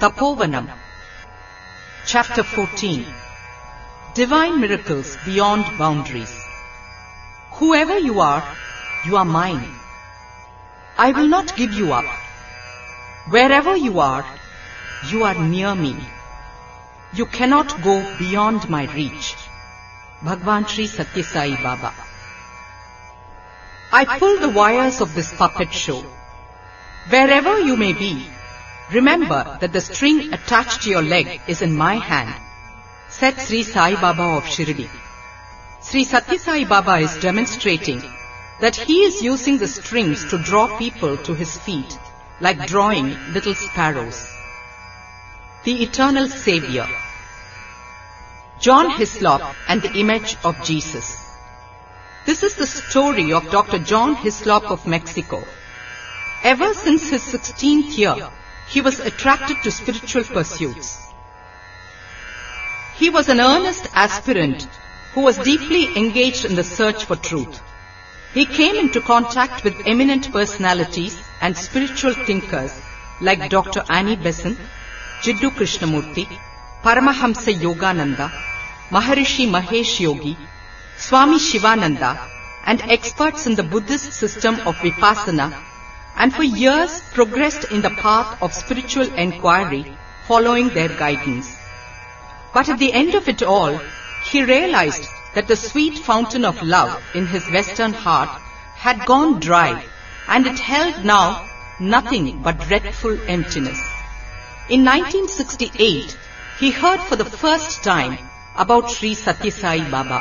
Tapovanam. Chapter 14. Divine Miracles Beyond Boundaries. Whoever you are mine. I will not give you up. Wherever you are near me. You cannot go beyond my reach. Bhagwan Sri Satya Sai Baba. I pull the wires of this puppet show. Wherever you may be, remember that the string attached to your leg is in my hand, said Sri Sai Baba of Shirdi. Sri Satya Sai Baba is demonstrating that he is using the strings to draw people to his feet, like drawing little sparrows. The Eternal Savior. John Hislop and the Image of Jesus. This is the story of Dr. John Hislop of Mexico. Ever since his 16th year, he was attracted to spiritual pursuits. He was an earnest aspirant who was deeply engaged in the search for truth. He came into contact with eminent personalities and spiritual thinkers like Dr. Annie Besant, Jiddu Krishnamurti, Paramahamsa Yogananda, Maharishi Mahesh Yogi, Swami Shivananda, and experts in the Buddhist system of Vipassana, and for years progressed in the path of spiritual enquiry following their guidance. But at the end of it all, he realized that the sweet fountain of love in his Western heart had gone dry, and it held now nothing but dreadful emptiness. In 1968, he heard for the first time about Sri Satya Sai Baba,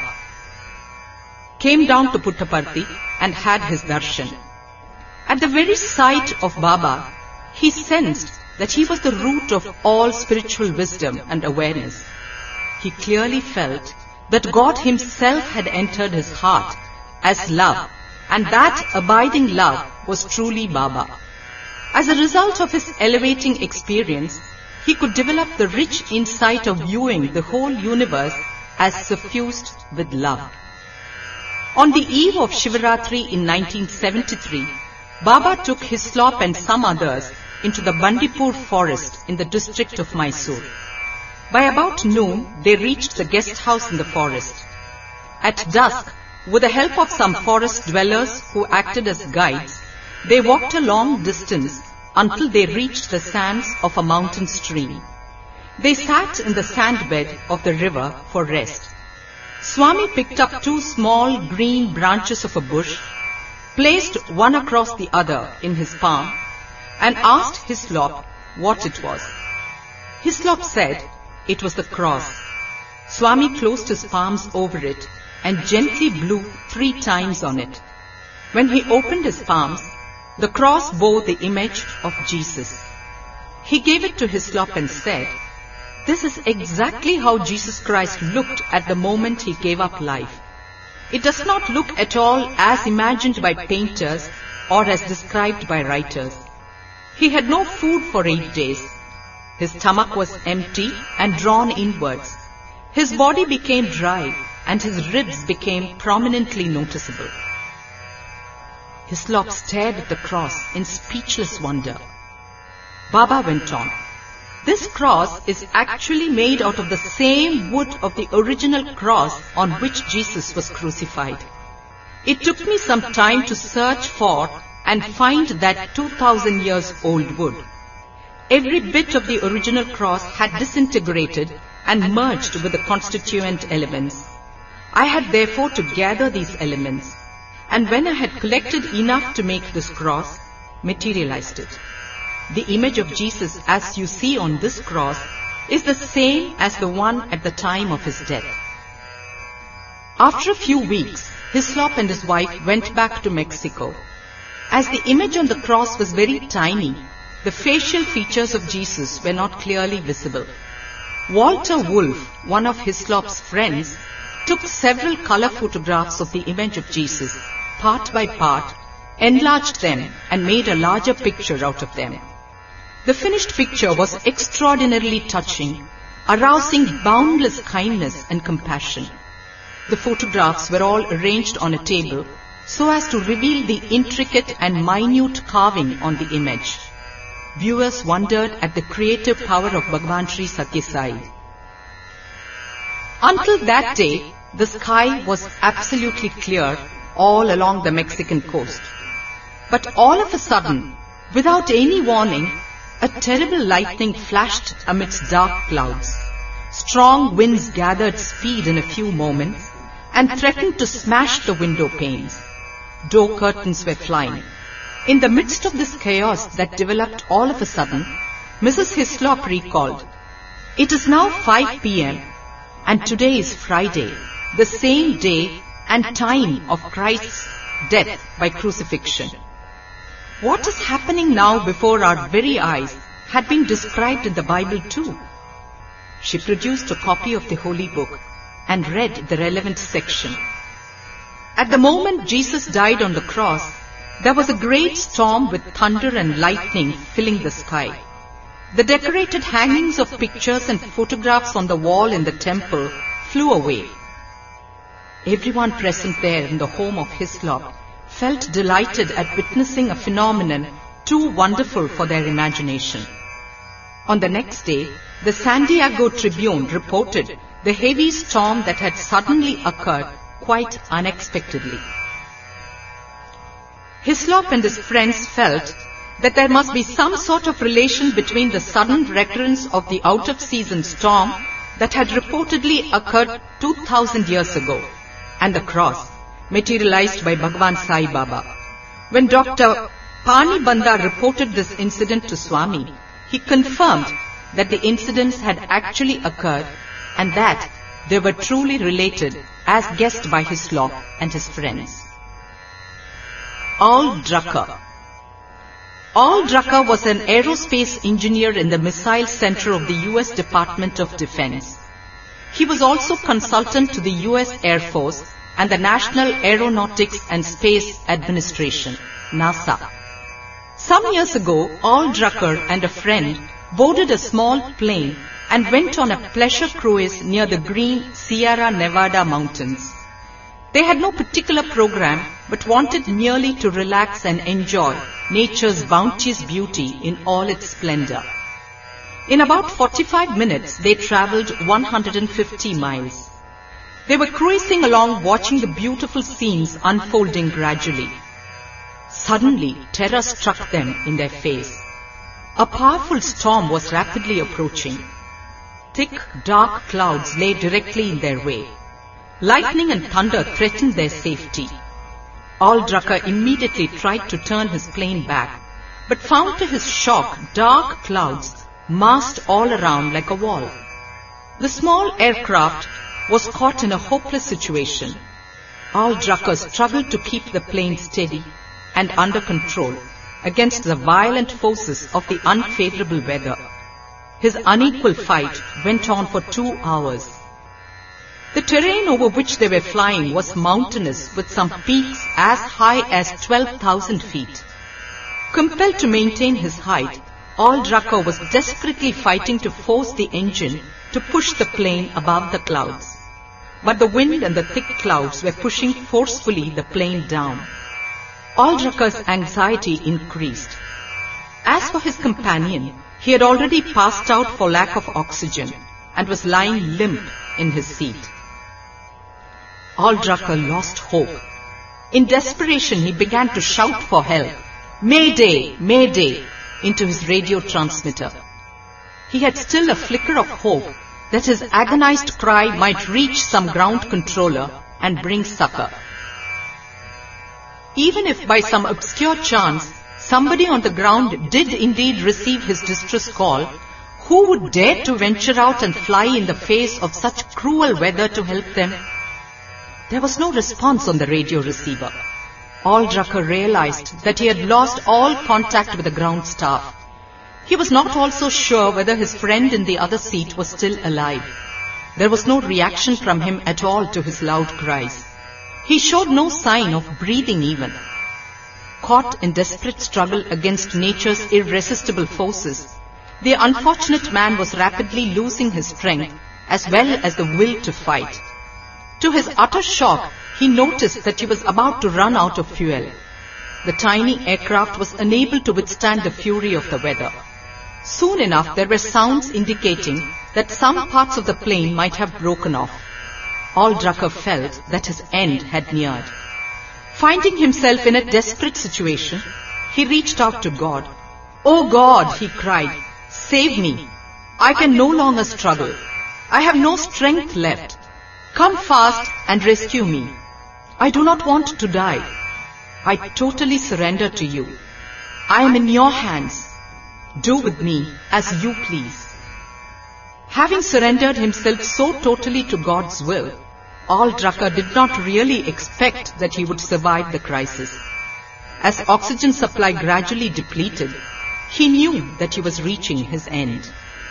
came down to Puttaparthi and had his darshan. At the very sight of Baba, he sensed that he was the root of all spiritual wisdom and awareness. He clearly felt that God himself had entered his heart as love, and that abiding love was truly Baba. As a result of his elevating experience, he could develop the rich insight of viewing the whole universe as suffused with love. On the eve of Shivaratri in 1973, Baba took Hislop and some others into the Bandipur forest in the district of Mysore. By about noon, they reached the guest house in the forest. At dusk, with the help of some forest dwellers who acted as guides, they walked a long distance until they reached the sands of a mountain stream. They sat in the sandbed of the river for rest. Swami picked up two small green branches of a bush, placed one across the other in his palm, and asked Hislop what it was. Hislop said it was the cross. Swami closed his palms over it and gently blew 3 times on it. When he opened his palms, the cross bore the image of Jesus. He gave it to Hislop and said, "This is exactly how Jesus Christ looked at the moment he gave up life. It does not look at all as imagined by painters or as described by writers. He had no food for 8 days. His stomach was empty and drawn inwards. His body became dry and his ribs became prominently noticeable." Hislop stared at the cross in speechless wonder. Baba went on, "This cross is actually made out of the same wood of the original cross on which Jesus was crucified. It took me some time to search for and find that 2000 years old wood. Every bit of the original cross had disintegrated and merged with the constituent elements. I had therefore to gather these elements, and when I had collected enough to make this cross, materialized it. The image of Jesus as you see on this cross is the same as the one at the time of his death." After a few weeks, Hislop and his wife went back to Mexico. As the image on the cross was very tiny, the facial features of Jesus were not clearly visible. Walter Wolf, one of Hislop's friends, took several color photographs of the image of Jesus, part by part, enlarged them and made a larger picture out of them. The finished picture was extraordinarily touching, arousing boundless kindness and compassion. The photographs were all arranged on a table so as to reveal the intricate and minute carving on the image. viewers wondered at the creative power of Bhagwan Sri Satya Sai. Until that day, the sky was absolutely clear all along the Mexican coast. But all of a sudden, without any warning, a terrible lightning flashed amidst dark clouds. Strong winds gathered speed in a few moments and threatened to smash the window panes. Door curtains were flying. In the midst of this chaos that developed all of a sudden, Mrs. Hislop recalled, "It is now 5 p.m. and today is Friday, the same day and time of Christ's death by crucifixion. What is happening now before our very eyes had been described in the Bible too." She produced a copy of the Holy Book and read the relevant section. At the moment Jesus died on the cross, there was a great storm with thunder and lightning filling the sky. The decorated hangings of pictures and photographs on the wall in the temple flew away. Everyone present there in the home of Hislop felt delighted at witnessing a phenomenon too wonderful for their imagination. On the next day, the San Diego Tribune reported the heavy storm that had suddenly occurred quite unexpectedly. Hislop and his friends felt that there must be some sort of relation between the sudden recurrence of the out-of-season storm that had reportedly occurred 2,000 years ago and the cross materialized by Bhagwan Sai Baba. When Dr. Pani Banda reported this incident to Swami, he confirmed that the incidents had actually occurred and that they were truly related as guessed by Hislop and his friends. Al Drucker. Al Drucker was an aerospace engineer in the Missile Center of the U.S. Department of Defense. He was also consultant to the U.S. Air Force and the National Aeronautics and Space Administration, NASA. Some years ago, Al Drucker and a friend boarded a small plane and went on a pleasure cruise near the green Sierra Nevada mountains. They had no particular program but wanted merely to relax and enjoy nature's bounteous beauty in all its splendor. In about 45 minutes, they traveled 150 miles. They were cruising along watching the beautiful scenes unfolding gradually. Suddenly, terror struck them in their face. A powerful storm was rapidly approaching. Thick, dark clouds lay directly in their way. Lightning and thunder threatened their safety. Al Drucker immediately tried to turn his plane back, but found to his shock dark clouds massed all around like a wall. The small aircraft was caught in a hopeless situation. Al Drucker struggled to keep the plane steady and under control against the violent forces of the unfavorable weather. His unequal fight went on for 2 hours. The terrain over which they were flying was mountainous with some peaks as high as 12,000 feet. Compelled to maintain his height, Al Drucker was desperately fighting to force the engine to push the plane above the clouds. But the wind and the thick clouds were pushing forcefully the plane down. Al Drucker's anxiety increased. As for his companion, he had already passed out for lack of oxygen and was lying limp in his seat. Al Drucker lost hope. In desperation, he began to shout for help, "Mayday, Mayday," into his radio transmitter. He had still a flicker of hope that his agonized cry might reach some ground controller and bring succor. Even if by some obscure chance somebody on the ground did indeed receive his distress call, who would dare to venture out and fly in the face of such cruel weather to help them? There was no response on the radio receiver. Al Drucker realized that he had lost all contact with the ground staff. He was not also sure whether his friend in the other seat was still alive. There was no reaction from him at all to his loud cries. He showed no sign of breathing even. Caught in desperate struggle against nature's irresistible forces, the unfortunate man was rapidly losing his strength as well as the will to fight. To his utter shock, he noticed that he was about to run out of fuel. the tiny aircraft was unable to withstand the fury of the weather. Soon enough, there were sounds indicating that some parts of the plane might have broken off. All Drucker felt that his end had neared. Finding himself in a desperate situation, he reached out to God. "Oh God," he cried, "save me. I can no longer struggle. I have no strength left. Come fast and rescue me. I do not want to die. I totally surrender to you. I am in your hands. Do with me as you please." Having surrendered himself so totally to God's will, Al Drucker did not really expect that he would survive the crisis. As oxygen supply gradually depleted, he knew that he was reaching his end.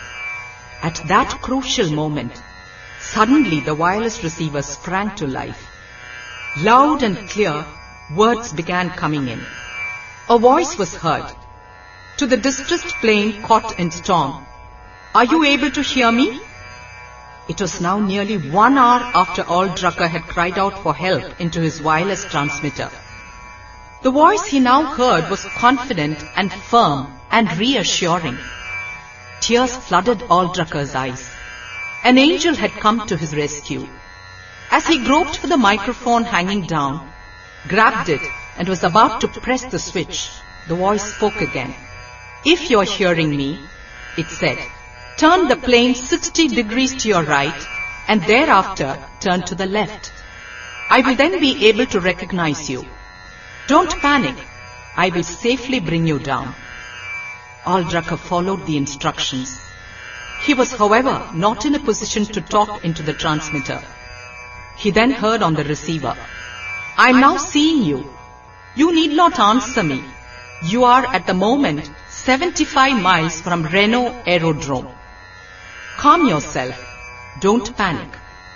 At that crucial moment, suddenly the wireless receiver sprang to life. Loud and clear, words began coming in. A voice was heard. To the distressed plane caught in storm, "Are you able to hear me?" It was now nearly 1 hour after Al Drucker had cried out for help into his wireless transmitter. The voice he now heard was confident and firm and reassuring. Tears flooded Al Drucker's eyes. An angel had come to his rescue. As he groped for the microphone hanging down, grabbed it, and was about to press the switch, the voice spoke again. "If you're hearing me," it said, "turn the plane 60 degrees to your right and thereafter turn to the left. I will then be able to recognize you. Don't panic. I will safely bring you down." Al Drucker followed the instructions. He was, however, not in a position to talk into the transmitter. He then heard on the receiver, "I am now seeing you. You need not answer me. You are at the moment 75 miles from Reno Aerodrome. Calm yourself. Don't panic."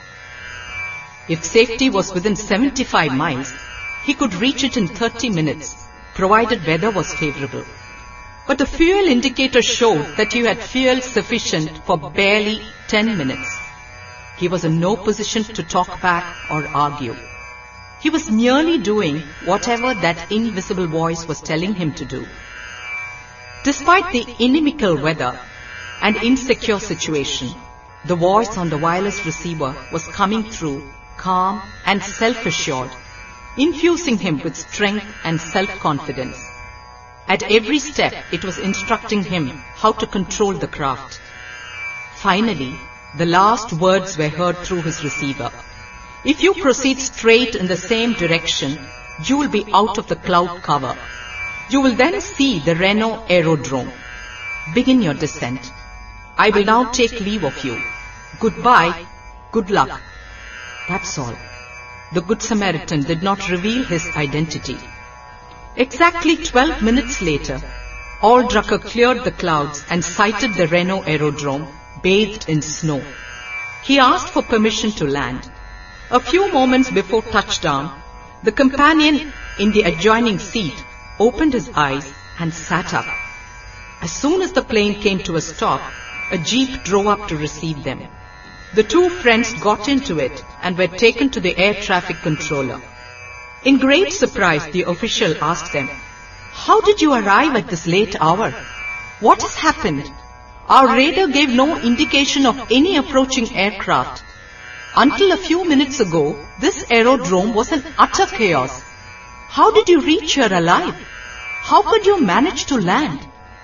If safety was within 75 miles, he could reach it in 30 minutes, provided weather was favorable. But the fuel indicator showed that he had fuel sufficient for barely 10 minutes. He was in no position to talk back or argue. He was merely doing whatever that invisible voice was telling him to do. Despite the inimical weather and insecure situation, the voice on the wireless receiver was coming through calm and self-assured, infusing him with strength and self-confidence. At every step, it was instructing him how to control the craft. Finally, the last words were heard through his receiver. "If you proceed straight in the same direction, you will be out of the cloud cover. You will then see the Reno Aerodrome. Begin your descent. I will now take leave of you. Goodbye. Good luck." That's all. The Good Samaritan did not reveal his identity. Exactly 12 minutes later, Al Drucker cleared the clouds and sighted the Reno Aerodrome, bathed in snow. He asked for permission to land. A few moments before touchdown, the companion in the adjoining seat opened his eyes and sat up. As soon as the plane came to a stop, a jeep drove up to receive them. The two friends got into it and were taken to the air traffic controller. In great surprise, the official asked them, "How did you arrive at this late hour? What has happened? Our radar gave no indication of any approaching aircraft. Until a few minutes ago, this aerodrome was an utter chaos. How did you reach here alive? How could you manage to land?"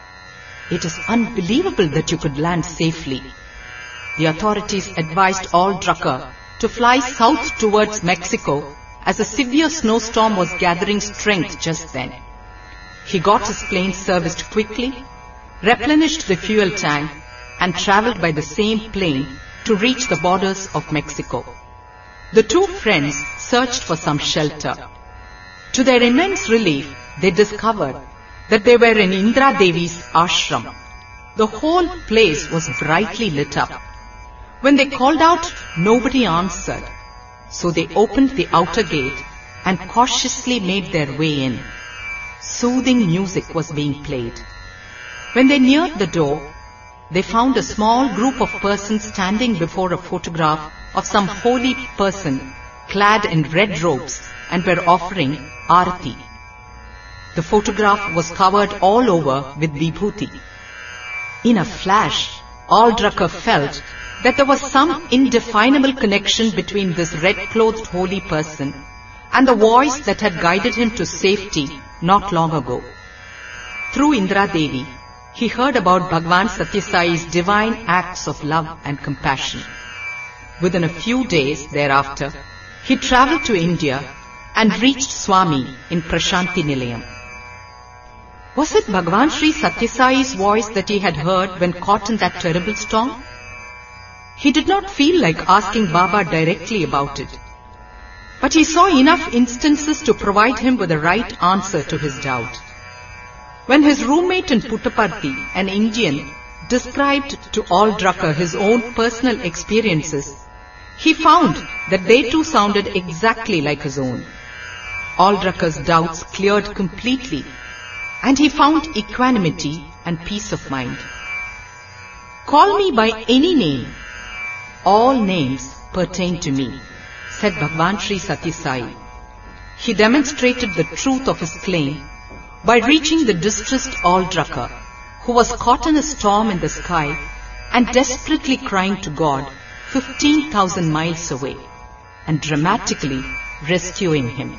"It is unbelievable that you could land safely." The authorities advised Al Drucker to fly south towards Mexico as a severe snowstorm was gathering strength just then. He got his plane serviced quickly, replenished the fuel tank, and traveled by the same plane to reach the borders of Mexico. The two friends searched for some shelter. To their immense relief, they discovered that they were in Indra Devi's ashram. The whole place was brightly lit up. When they called out, nobody answered. So they opened the outer gate and cautiously made their way in. Soothing music was being played. When they neared the door, they found a small group of persons standing before a photograph of some holy person clad in red robes and were offering arati. The photograph was covered all over with vibhuti. In a flash, Aldrucker felt that there was some indefinable connection between this red-clothed holy person and the voice that had guided him to safety not long ago. Through Indra Devi, he heard about Bhagwan Satyasai's divine acts of love and compassion. Within a few days thereafter, he travelled to India and reached Swami in Prashanti Nilayam. Was it Bhagwan Sri Satyasai's voice that he had heard when caught in that terrible storm? He did not feel like asking Baba directly about it, but he saw enough instances to provide him with the right answer to his doubt. When his roommate in Puttaparthi, an Indian, described to Aldrucker his own personal experiences, he found that they too sounded exactly like his own. Aldrucker's doubts cleared completely, and he found equanimity and peace of mind. "Call me by any name. All names pertain to me," said Bhagwan Sri Satyasai. He demonstrated the truth of his claim by reaching the distressed Aldrucker, who was caught in a storm in the sky and desperately crying to God 15,000 miles away, and dramatically rescuing him.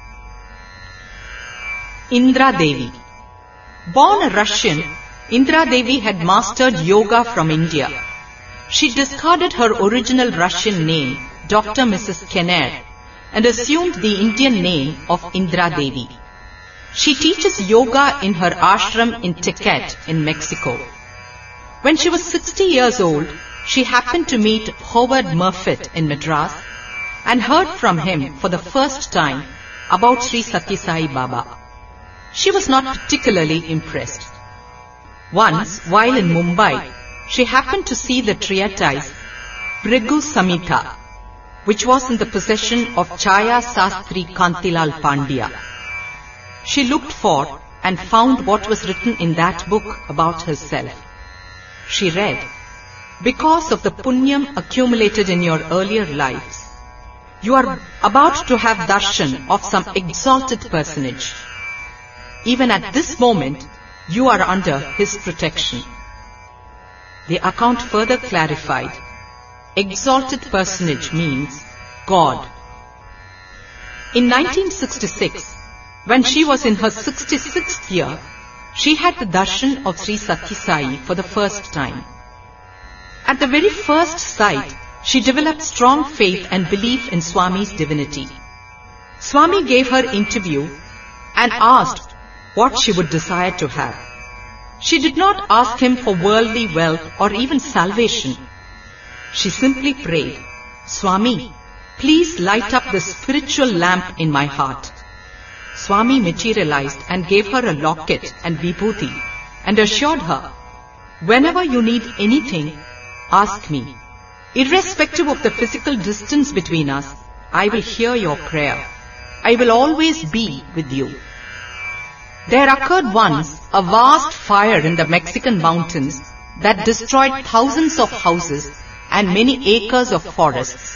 Indra Devi. Born a Russian, Indra Devi had mastered yoga from India. She discarded her original Russian name, Dr. Mrs. Kenner, and assumed the Indian name of Indra Devi. She teaches yoga in her ashram in Tecate in Mexico. When she was 60 years old, she happened to meet Howard Murfitt in Madras and heard from him for the first time about Sri Sathya Sai Baba. She was not particularly impressed. Once, while in Mumbai, she happened to see the treatise Bhrigu Samhita, which was in the possession of Chaya Sastri Kantilal Pandya. She looked for and found what was written in that book about herself. She read, "Because of the punyam accumulated in your earlier lives, you are about to have darshan of some exalted personage. Even at this moment, you are under his protection." The account further clarified, exalted personage means God. In 1966, when she was in her 66th year, she had the darshan of Sri Sathya Sai for the first time. At the very first sight, she developed strong faith and belief in Swami's divinity. Swami gave her interview and asked what she would desire to have. She did not ask him for worldly wealth or even salvation. She simply prayed, "Swami, please light up the spiritual lamp in my heart." Swami materialized and gave her a locket and vibhuti and assured her, "Whenever you need anything, ask me. Irrespective of the physical distance between us, I will hear your prayer. I will always be with you." There occurred once a vast fire in the Mexican mountains that destroyed thousands of houses and many acres of forests.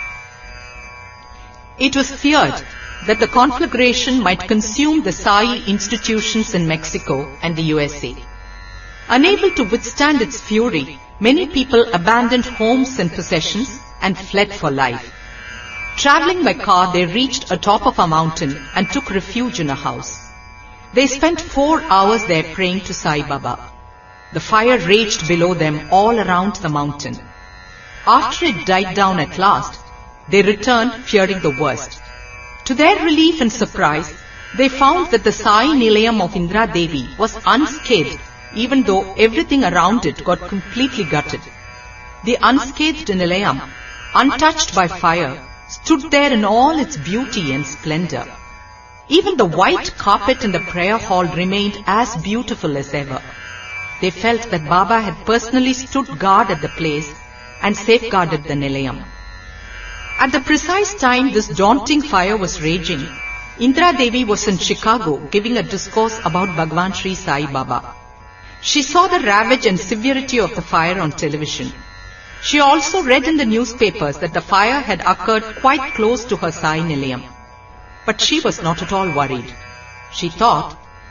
It was feared that the conflagration might consume the Sai institutions in Mexico and the USA. Unable to withstand its fury, many people abandoned homes and possessions and fled for life. Traveling by car, they reached atop of a mountain and took refuge in a house. They spent 4 hours there praying to Sai Baba. The fire raged below them all around the mountain. After it died down at last, they returned fearing the worst. To their relief and surprise, they found that the Sai Nilayam of Indra Devi was unscathed, even though everything around it got completely gutted. The unscathed Nilayam, untouched by fire, stood there in all its beauty and splendor. Even the white carpet in the prayer hall remained as beautiful as ever. They felt that Baba had personally stood guard at the place and safeguarded the Nilayam. At the precise time this daunting fire was raging, Indra Devi was in Chicago giving a discourse about Bhagwan Sri Sai Baba. She saw the ravage and severity of the fire on television. She also read in the newspapers that the fire had occurred quite close to her Sai Nilayam. But she was not at all worried. She thought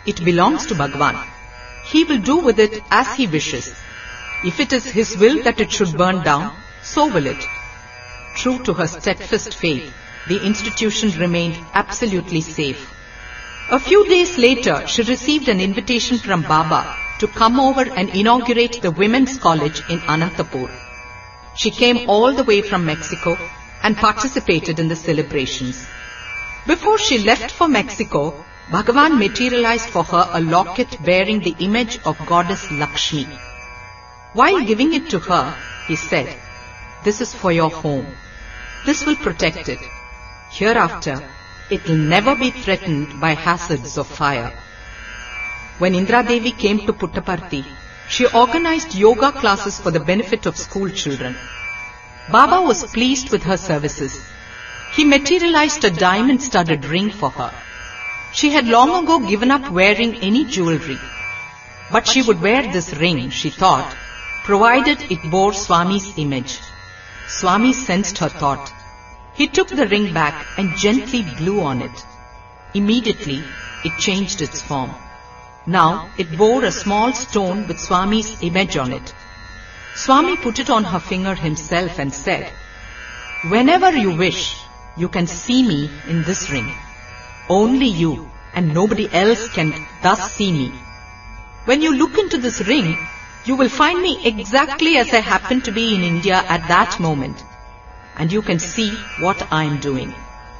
it belongs to Bhagavan. He will do with it as he wishes. If it is his will that it should burn down, so will it. True to her steadfast faith, the institution remained absolutely safe. A few days later, she received an invitation from Baba to come over and inaugurate the Women's College in Anantapur. She came all the way from Mexico and participated in the celebrations. Before she left for Mexico, Bhagavan materialized for her a locket bearing the image of goddess Lakshmi. While giving it to her, he said, "This is for your home. This will protect it. Hereafter, it will never be threatened by hazards of fire." When Indra Devi came to Puttaparthi, she organized yoga classes for the benefit of school children. Baba was pleased with her services. He materialized a diamond-studded ring for her. She had long ago given up wearing any jewelry. But she would wear this ring, she thought, provided it bore Swami's image. Swami sensed her thought. He took the ring back and gently blew on it. Immediately, it changed its form. Now, it bore a small stone with Swami's image on it. Swami put it on her finger himself and said, "Whenever you wish, you can see me in this ring. Only you and nobody else can thus see me. When you look into this ring, you will find me exactly as I happen to be in India at that moment, and you can see what I am doing."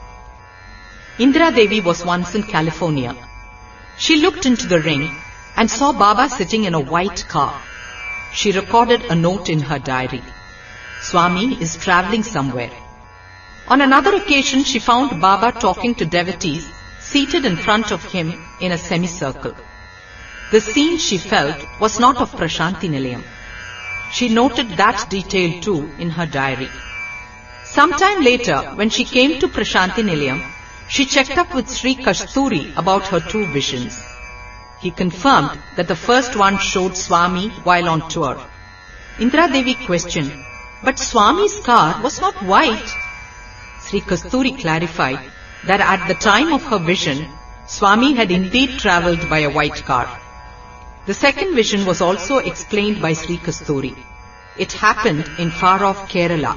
Indra Devi was once in California. She looked into the ring and saw Baba sitting in a white car. She recorded a note in her diary. Swami is traveling somewhere. On another occasion, she found Baba talking to devotees seated in front of him in a semicircle. The scene she felt was not of Prashanti Nilayam. She noted that detail too in her diary. Sometime later, when she came to Prashanti Nilayam, she checked up with Sri Kasturi about her two visions. He confirmed that the first one showed Swami while on tour. Indra Devi questioned, "But Swami's car was not white." Sri Kasturi clarified that at the time of her vision, Swami had indeed travelled by a white car. The second vision was also explained by Sri Kasturi. It happened in far-off Kerala.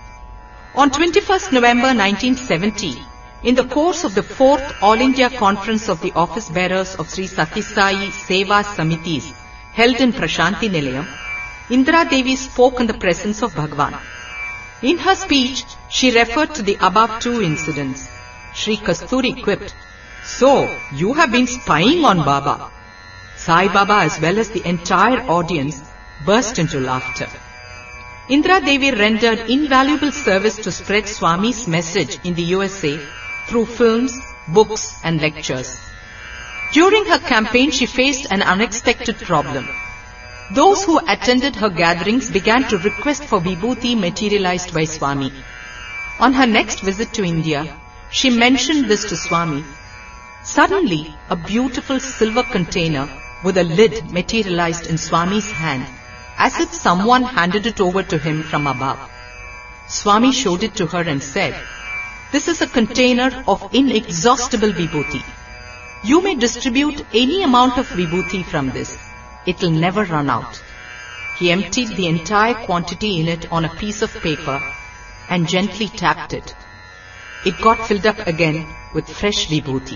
On 21st November 1970, in the course of the 4th All India Conference of the Office Bearers of Sri Sathya Sai Seva Samitis held in Prashanti Nilayam, Indra Devi spoke in the presence of Bhagavan. In her speech, she referred to the above two incidents. Sri Kasturi quipped, "So, you have been spying on Baba." Sai Baba as well as the entire audience burst into laughter. Indra Devi rendered invaluable service to spread Swami's message in the USA through films, books and lectures. During her campaign, she faced an unexpected problem. Those who attended her gatherings began to request for vibhuti materialized by Swami. On her next visit to India, she mentioned this to Swami. Suddenly, a beautiful silver container with a lid materialized in Swami's hand, as if someone handed it over to him from above. Swami showed it to her and said, "This is a container of inexhaustible vibhuti. You may distribute any amount of vibhuti from this. It will never run out." He emptied the entire quantity in it on a piece of paper and gently tapped it. It got filled up again with fresh vibhuti.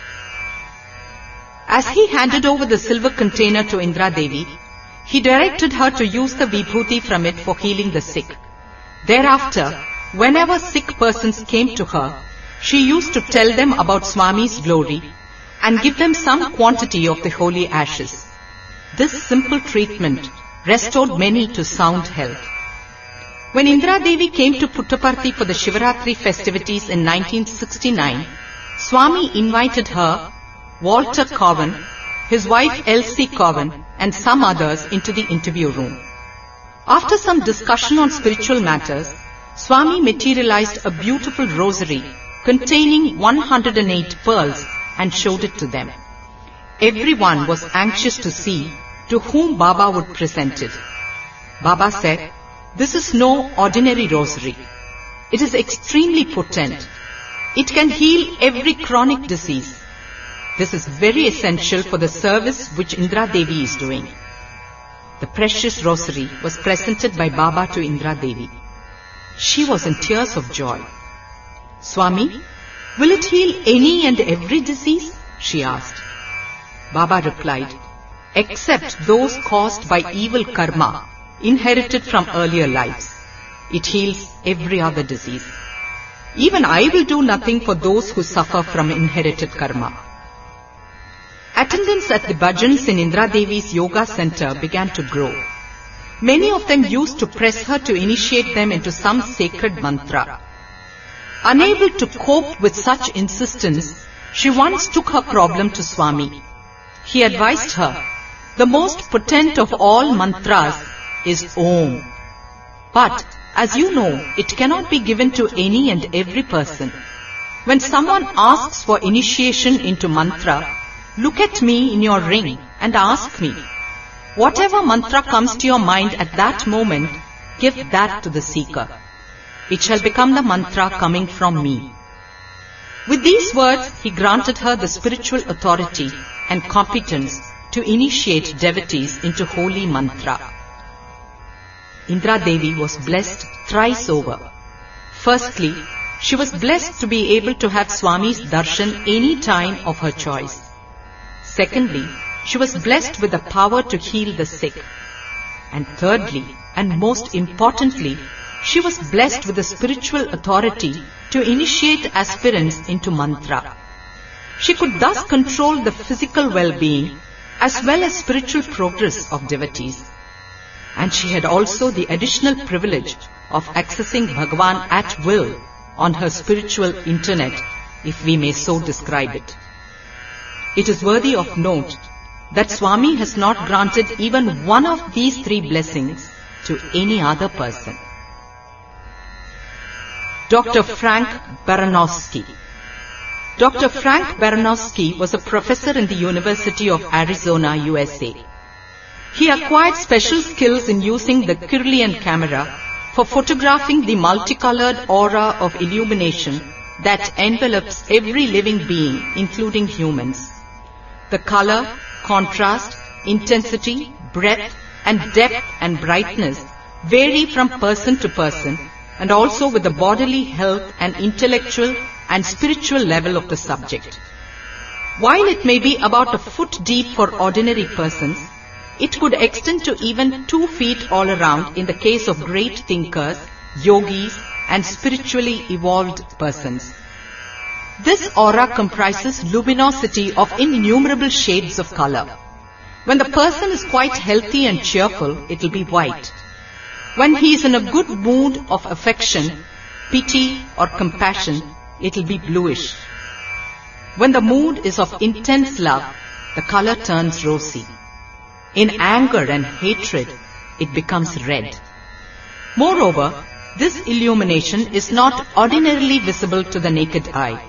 As he handed over the silver container to Indra Devi, he directed her to use the vibhuti from it for healing the sick. Thereafter, whenever sick persons came to her, she used to tell them about Swami's glory and give them some quantity of the holy ashes. This simple treatment restored many to sound health. When Indra Devi came to Puttaparthi for the Shivaratri festivities in 1969, Swami invited her, Walter Cowan, his wife Elsie Cowan, and some others into the interview room. After some discussion on spiritual matters, Swami materialized a beautiful rosary containing 108 pearls and showed it to them. Everyone was anxious to see to whom Baba would present it. Baba said, "This is no ordinary rosary. It is extremely potent. It can heal every chronic disease. This is very essential for the service which Indra Devi is doing. The precious rosary was presented by Baba to Indra Devi. She was in tears of joy. "Swami, will it heal any and every disease?" she asked. Baba replied, "Except those caused by evil karma inherited from earlier lives. It heals every other disease. Even I will do nothing for those who suffer from inherited karma." Attendance at the bhajans in Indra Devi's yoga center began to grow. Many of them used to press her to initiate them into some sacred mantra. Unable to cope with such insistence, she once took her problem to Swami. He advised her, "The most potent of all mantras is Om. But, as you know, it cannot be given to any and every person. When someone asks for initiation into mantra, look at me in your ring and ask me. Whatever mantra comes to your mind at that moment, give that to the seeker. It shall become the mantra coming from me." With these words, he granted her the spiritual authority and competence to initiate devotees into holy mantra. Indra Devi was blessed thrice over. Firstly, she was blessed to be able to have Swami's darshan any time of her choice. Secondly, she was blessed with the power to heal the sick. And thirdly, and most importantly, she was blessed with the spiritual authority to initiate aspirants into mantra. She could thus control the physical well-being as well as spiritual progress of devotees. And she had also the additional privilege of accessing Bhagavan at will on her spiritual internet, if we may so describe it. It is worthy of note that Swami has not granted even one of these three blessings to any other person. Dr. Frank Baranowski. Dr. Frank Baranowski was a professor in the University of Arizona, USA. He acquired special skills in using the Kirlian camera for photographing the multicolored aura of illumination that envelops every living being, including humans. The color, contrast, intensity, breadth, and depth and brightness vary from person to person, and also with the bodily health and intellectual and spiritual level of the subject. While it may be about a foot deep for ordinary persons, it could extend to even 2 feet all around in the case of great thinkers, yogis, and spiritually evolved persons. This aura comprises luminosity of innumerable shades of color. When the person is quite healthy and cheerful, it will be white. When he is in a good mood of affection, pity, or compassion, it will be bluish. When the mood is of intense love, the color turns rosy. In anger and hatred, it becomes red. Moreover, this illumination is not ordinarily visible to the naked eye.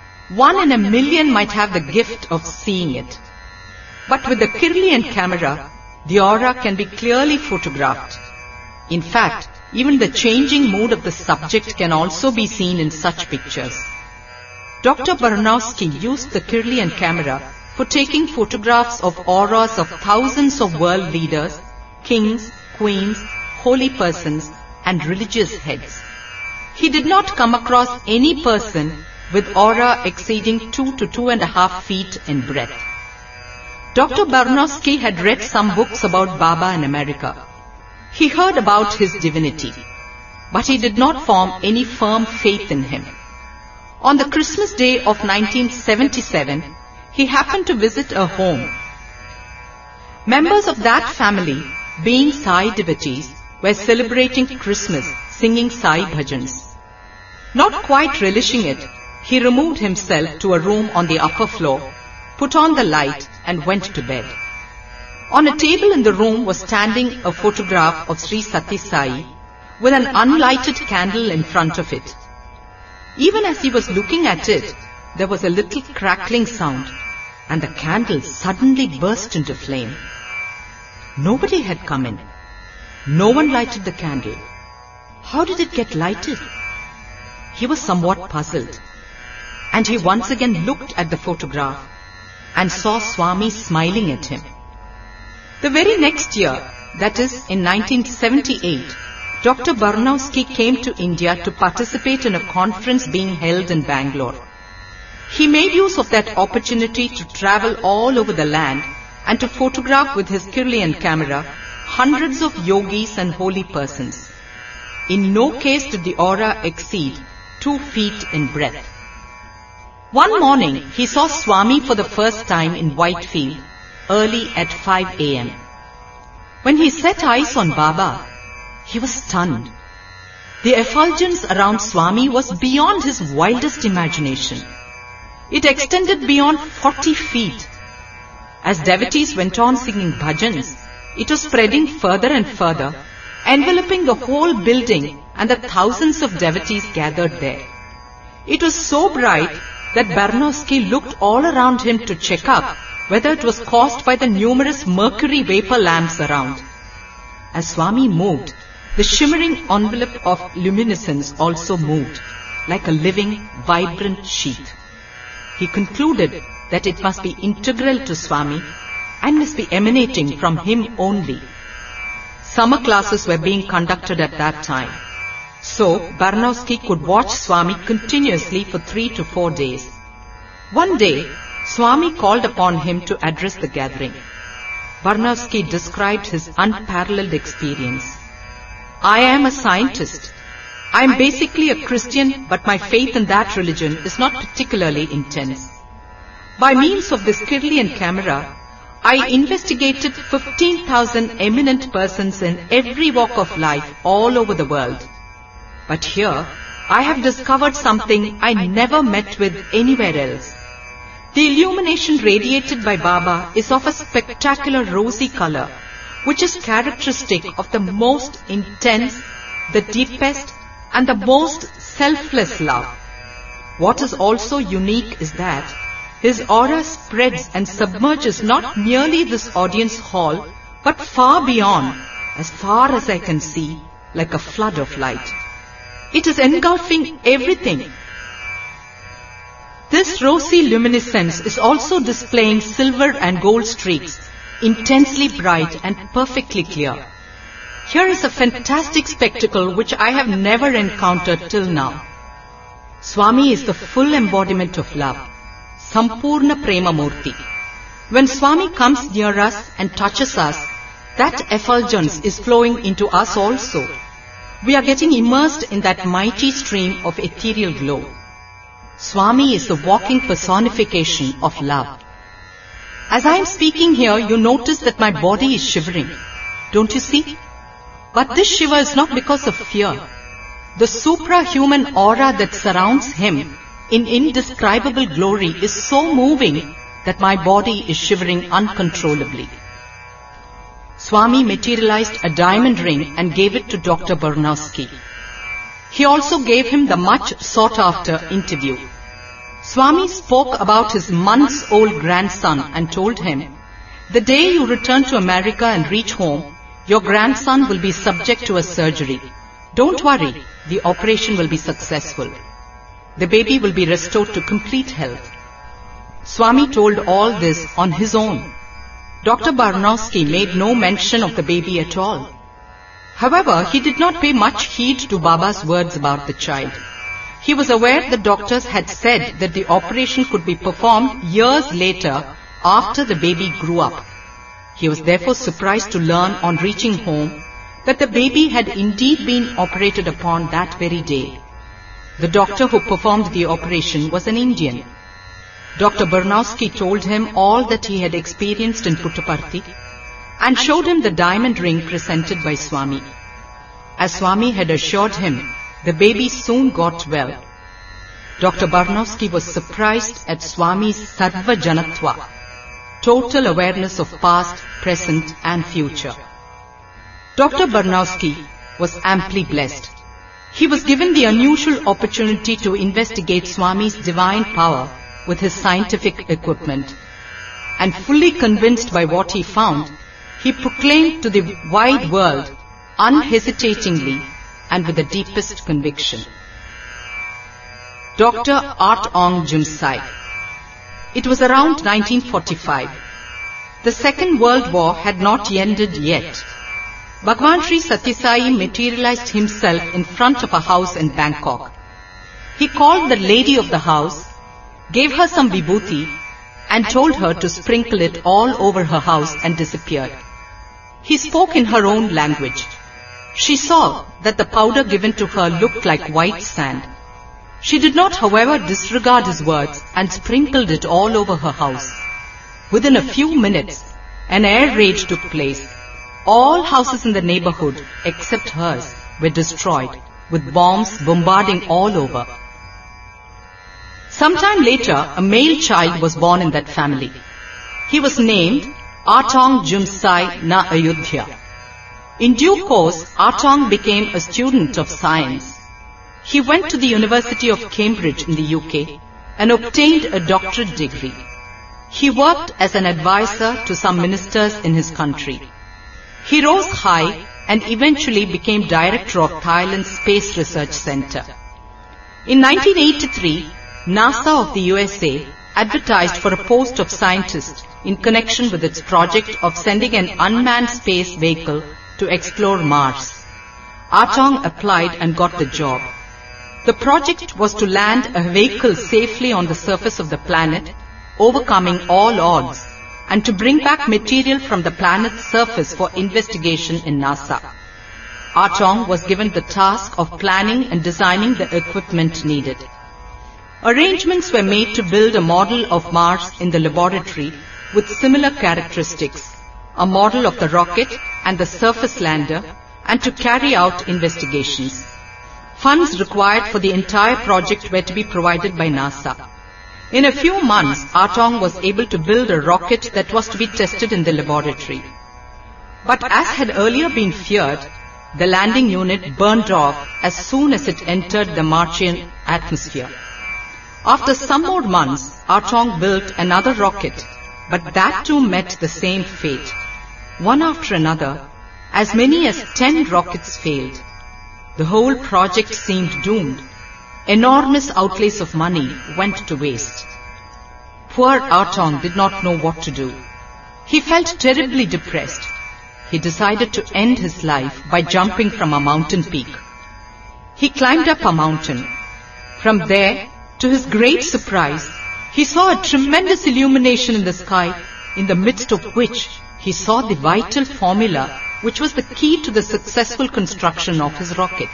1 in a million might have the gift of seeing it. But with the Kirlian camera, the aura can be clearly photographed. In fact, even the changing mood of the subject can also be seen in such pictures. Dr. Baranowski used the Kirlian camera for taking photographs of auras of thousands of world leaders, kings, queens, holy persons, and religious heads. He did not come across any person with aura exceeding 2 to 2.5 feet in breadth. Dr. Baranowski had read some books about Baba in America. He heard about his divinity, but he did not form any firm faith in him. On the Christmas day of 1977, he happened to visit a home. Members of that family, being Sai devotees, were celebrating Christmas, singing Sai bhajans. Not quite relishing it, he removed himself to a room on the upper floor, put on the light, and went to bed. On a table in the room was standing a photograph of Sri Sathya Sai with an unlighted candle in front of it. Even as he was looking at it, there was a little crackling sound, and the candle suddenly burst into flame. Nobody had come in. No one lighted the candle. How did it get lighted? He was somewhat puzzled, and he once again looked at the photograph, and saw Swami smiling at him. The very next year, that is in 1978, Dr. Baranowski came to India to participate in a conference being held in Bangalore. He made use of that opportunity to travel all over the land and to photograph with his Kirlian camera hundreds of yogis and holy persons. In no case did the aura exceed 2 feet in breadth. One morning, he saw Swami for the first time in Whitefield, early at 5 a.m. When he set eyes on Baba, he was stunned. The effulgence around Swami was beyond his wildest imagination. It extended beyond 40 feet. As devotees went on singing bhajans, it was spreading further and further, enveloping the whole building and the thousands of devotees gathered there. It was so bright that Baranowski looked all around him to check up whether it was caused by the numerous mercury vapor lamps around. As Swami moved, the shimmering envelope of luminescence also moved, like a living, vibrant sheet. He concluded that it must be integral to Swami and must be emanating from him only. Summer classes were being conducted at that time, so Baranowski could watch Swami continuously for 3 to 4 days. One day, Swami called upon him to address the gathering. Baranowski described his unparalleled experience. "I am a scientist. I am basically a Christian, but my faith in that religion is not particularly intense. By means of this Kirlian camera, I investigated 15,000 eminent persons in every walk of life all over the world. But here, I have discovered something I never met with anywhere else. The illumination radiated by Baba is of a spectacular rosy color, which is characteristic of the most intense, the deepest, and the most selfless love. What is also unique is that his aura spreads and submerges not merely this audience hall, but far beyond, as far as I can see, like a flood of light. It is engulfing everything. This rosy luminescence is also displaying silver and gold streaks, intensely bright and perfectly clear. Here is a fantastic spectacle which I have never encountered till now. Swami is the full embodiment of love, Sampurna Prema Murti. When Swami comes near us and touches us, that effulgence is flowing into us also. We are getting immersed in that mighty stream of ethereal glow. Swami is the walking personification of love. As I am speaking here, you notice that my body is shivering. Don't you see? But this shiver is not because of fear. The suprahuman aura that surrounds him in indescribable glory is so moving that my body is shivering uncontrollably. Swami materialized a diamond ring and gave it to Dr. Baranowski. He also gave him the much sought after interview. Swami spoke about his months-old grandson and told him, "The day you return to America and reach home, your grandson will be subject to a surgery. Don't worry, the operation will be successful. The baby will be restored to complete health." Swami told all this on his own. Dr. Baranowski made no mention of the baby at all. However, he did not pay much heed to Baba's words about the child. He was aware the doctors had said that the operation could be performed years later after the baby grew up. He was therefore surprised to learn on reaching home that the baby had indeed been operated upon that very day. The doctor who performed the operation was an Indian. Dr. Baranowski told him all that he had experienced in Puttaparthi and showed him the diamond ring presented by Swami. As Swami had assured him, the baby soon got well. Dr. Baranowski was surprised at Swami's Sarva Janatva, total awareness of past, present and future. Dr. Baranowski was amply blessed. He was given the unusual opportunity to investigate Swami's divine power with his scientific equipment, and fully convinced by what he found, he proclaimed to the wide world unhesitatingly and with the deepest conviction. Dr. Art Ong Jumsai. It was around 1945. The Second World War had not ended yet. Bhagwan Sri Sathya Sai materialized himself in front of a house in Bangkok. He called the lady of the house, gave her some vibhuti, and told her to sprinkle it all over her house and disappeared. He spoke in her own language. She saw that the powder given to her looked like white sand. She did not, however, disregard his words and sprinkled it all over her house. Within a few minutes, an air raid took place. All houses in the neighborhood, except hers, were destroyed, with bombs bombarding all over. Sometime later, a male child was born in that family. He was named Atong Jumsai na Ayodhya. In due course, Atong became a student of science. He went to the University of Cambridge in the UK and obtained a doctorate degree. He worked as an advisor to some ministers in his country. He rose high and eventually became director of Thailand's Space Research Center. In 1983, NASA of the USA advertised for a post of scientist in connection with its project of sending an unmanned space vehicle to explore Mars. Atong applied and got the job. The project was to land a vehicle safely on the surface of the planet, overcoming all odds, and to bring back material from the planet's surface for investigation in NASA. Atong was given the task of planning and designing the equipment needed. Arrangements were made to build a model of Mars in the laboratory with similar characteristics, a model of the rocket and the surface lander, and to carry out investigations. Funds required for the entire project were to be provided by NASA. In a few months, Atong was able to build a rocket that was to be tested in the laboratory. But as had earlier been feared, the landing unit burned off as soon as it entered the Martian atmosphere. After some more months, Atong built another rocket, but that too met the same fate. One after another, as many as 10 rockets failed. The whole project seemed doomed. Enormous outlays of money went to waste. Poor Atong did not know what to do. He felt terribly depressed. He decided to end his life by jumping from a mountain peak. He climbed up a mountain. From there, to his great surprise, he saw a tremendous illumination in the sky, in the midst of which he saw the vital formula which was the key to the successful construction of his rocket.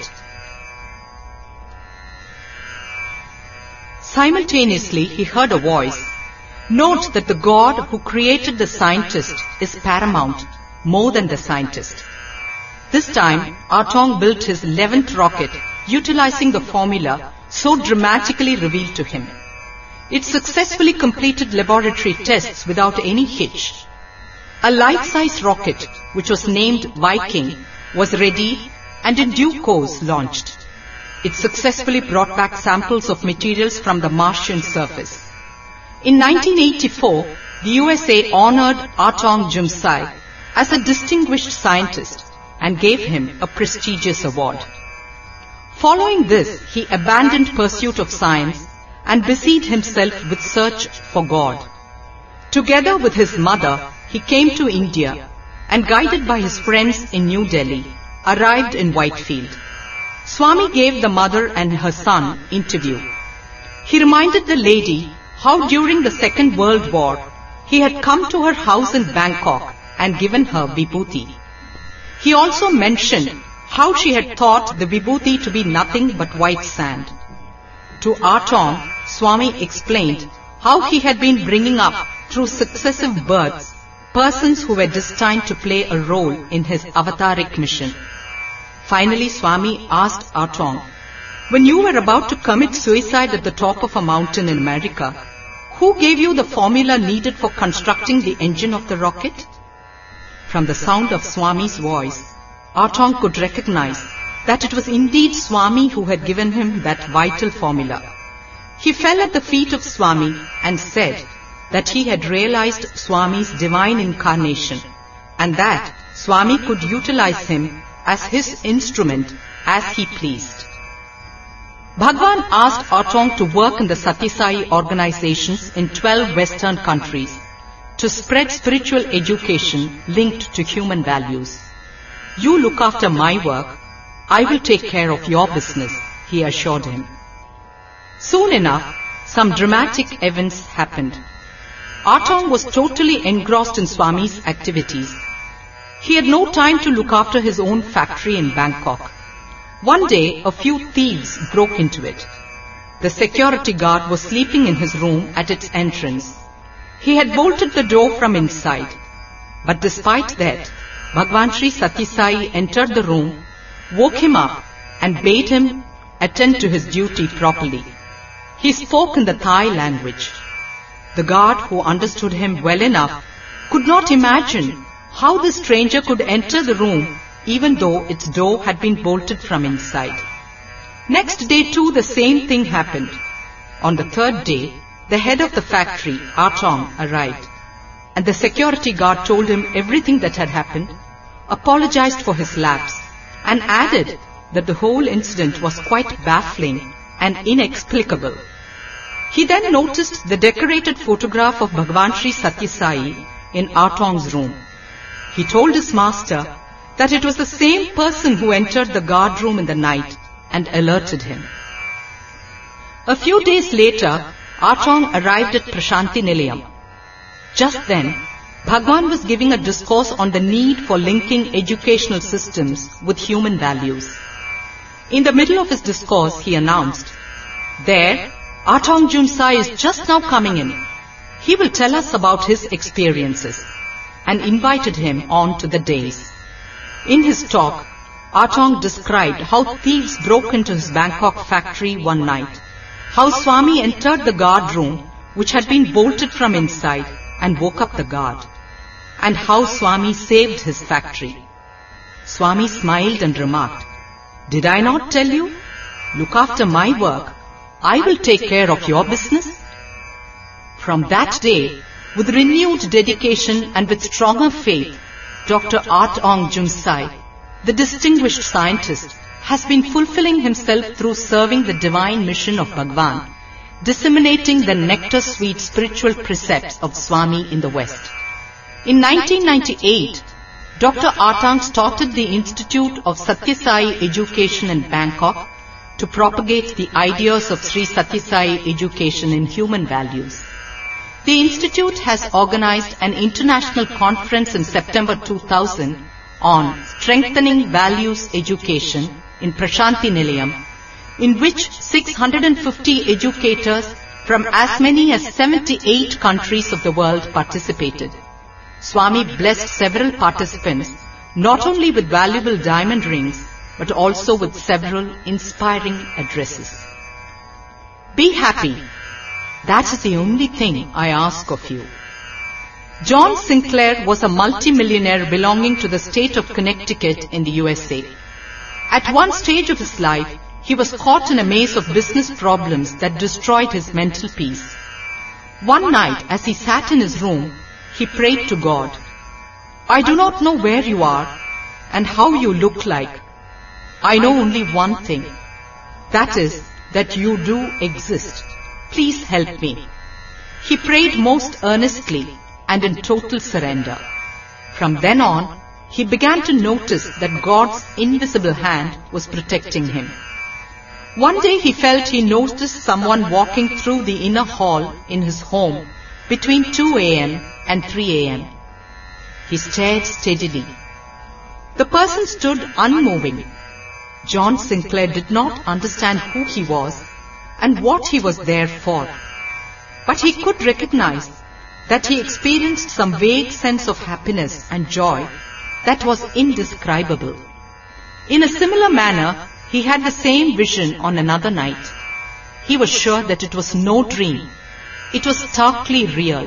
Simultaneously, he heard a voice. Note that the God who created the scientist is paramount, more than the scientist. This time, Atong built his 11th rocket, utilizing the formula so dramatically revealed to him. It successfully completed laboratory tests without any hitch. A life-size rocket, which was named Viking, was ready and in due course launched. It successfully brought back samples of materials from the Martian surface. In 1984, the USA honored Atong Jumsai as a distinguished scientist and gave him a prestigious award. Following this, he abandoned pursuit of science and busied himself with search for God. Together with his mother, he came to India and, guided by his friends in New Delhi, arrived in Whitefield. Swami gave the mother and her son interview. He reminded the lady how during the Second World War he had come to her house in Bangkok and given her vibhuti. He also mentioned how she had thought the vibhuti to be nothing but white sand. To Atong, Swami explained how he had been bringing up through successive births persons who were destined to play a role in his avataric mission. Finally, Swami asked Atong, "When you were about to commit suicide at the top of a mountain in America, who gave you the formula needed for constructing the engine of the rocket?" From the sound of Swami's voice, Atong could recognize that it was indeed Swami who had given him that vital formula. He fell at the feet of Swami and said that he had realized Swami's divine incarnation and that Swami could utilize him as his instrument as he pleased. Bhagwan asked Artong to work in the Satyasai organizations in 12 Western countries to spread spiritual education linked to human values. You look after my work, I will take care of your business, he assured him. Soon enough, some dramatic events happened. Artong was totally engrossed in Swami's activities. He had no time to look after his own factory in Bangkok. One day, a few thieves broke into it. The security guard was sleeping in his room at its entrance. He had bolted the door from inside. But despite that, Bhagwan Sri Satyasai entered the room, woke him up, and bade him attend to his duty properly. He spoke in the Thai language. The guard, who understood him well enough, could not imagine how the stranger could enter the room even though its door had been bolted from inside. Next day too the same thing happened. On the third day, the head of the factory, Artong, arrived, and the security guard told him everything that had happened, apologized for his lapse, and added that the whole incident was quite baffling and inexplicable. He then noticed the decorated photograph of Bhagwan Sri Satyasai in Artong's room. He told his master that it was the same person who entered the guard room in the night and alerted him. A few days later, Artong arrived at Prashanti Nilayam. Just then, Bhagwan was giving a discourse on the need for linking educational systems with human values. In the middle of his discourse, he announced, "There, Artong Junsai is just now coming in. He will tell us about his experiences," and invited him on to the dais. In his talk, Artong described how thieves broke into his Bangkok factory one night, how Swami entered the guard room, which had been bolted from inside, and woke up the guard, and how Swami saved his factory. Swami smiled and remarked, "Did I not tell you? Look after my work, I will take care of your business." From that day, with renewed dedication and with stronger faith, Dr. Artong Junsai, the distinguished scientist, has been fulfilling himself through serving the divine mission of Bhagwan, disseminating the nectar-sweet spiritual precepts of Swami in the West. In 1998, Dr. Artong started the Institute of Satyasai Education in Bangkok to propagate the ideas of Sri Satyasai education in human values. The Institute has organized an international conference in September 2000 on Strengthening Values Education in Prashanti Nilayam, in which 650 educators from as many as 78 countries of the world participated. Swami blessed several participants not only with valuable diamond rings, but also with several inspiring addresses. Be happy. That is the only thing I ask of you. John Sinclair was a multimillionaire belonging to the state of Connecticut in the USA. At one stage of his life, he was caught in a maze of business problems that destroyed his mental peace. One night, as he sat in his room, he prayed to God, "I do not know where you are and how you look like. I know only one thing. That is, that you do exist. Please help me." He prayed most earnestly and in total surrender. From then on, he began to notice that God's invisible hand was protecting him. One day he felt he noticed someone walking through the inner hall in his home between 2 a.m. and 3 a.m. He stared steadily. The person stood unmoving. John Sinclair did not understand who he was and what he was there for, but he could recognize that he experienced some vague sense of happiness and joy that was indescribable. In a similar manner, he had the same vision on another night. He was sure that it was no dream. It was starkly real.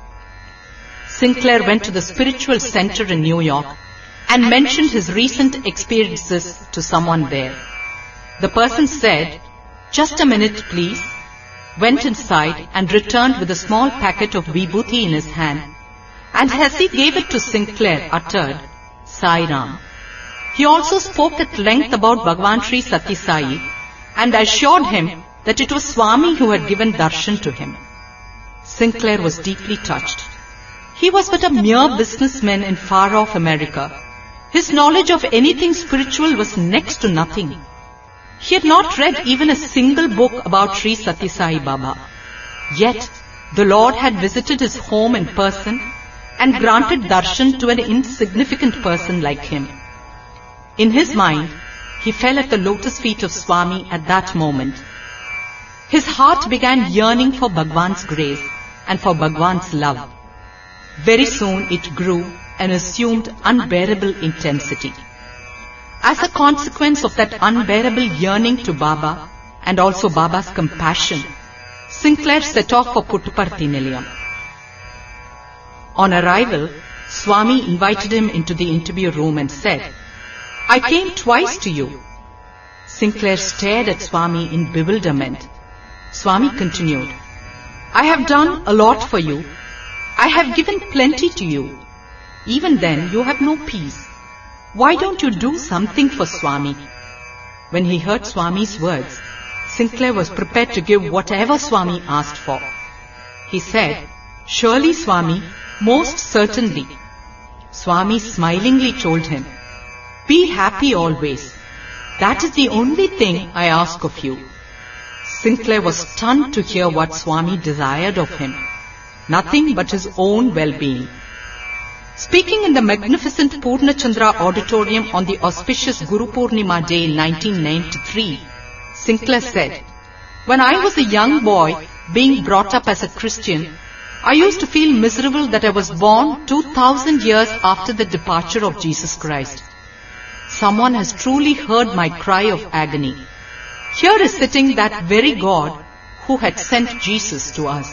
Sinclair went to the spiritual center in New York and mentioned his recent experiences to someone there. The person said, "Just a minute, please," went inside and returned with a small packet of vibhuti in his hand, and as he gave it to Sinclair, uttered, "Sai Ram." He also spoke at length about Bhagwan Sri Satyasai and assured him that it was Swami who had given darshan to him. Sinclair was deeply touched. He was but a mere businessman in far-off America. His knowledge of anything spiritual was next to nothing. He had not read even a single book about Sri Sathya Sai Baba. Yet, the Lord had visited his home in person and granted darshan to an insignificant person like him. In his mind, he fell at the lotus feet of Swami at that moment. His heart began yearning for Bhagwan's grace and for Bhagwan's love. Very soon it grew and assumed unbearable intensity. As a consequence of that unbearable yearning to Baba and also Baba's compassion, Sinclair set off for Puttaparthi Nilayam. On arrival, Swami invited him into the interview room and said, "I came twice to you." Sinclair stared at Swami in bewilderment. Swami continued, "I have done a lot for you. I have given plenty to you. Even then, you have no peace. Why don't you do something for Swami?" When he heard Swami's words, Sinclair was prepared to give whatever Swami asked for. He said, "Surely, Swami, most certainly." Swami smilingly told him, "Be happy always. That is the only thing I ask of you." Sinclair was stunned to hear what Swami desired of him. Nothing but his own well-being. Speaking in the magnificent Purnachandra Auditorium on the auspicious Guru Purnima Day in 1993, Sinclair said, "When I was a young boy being brought up as a Christian, I used to feel miserable that I was born 2000 years after the departure of Jesus Christ. Someone has truly heard my cry of agony. Here is sitting that very God who had sent Jesus to us."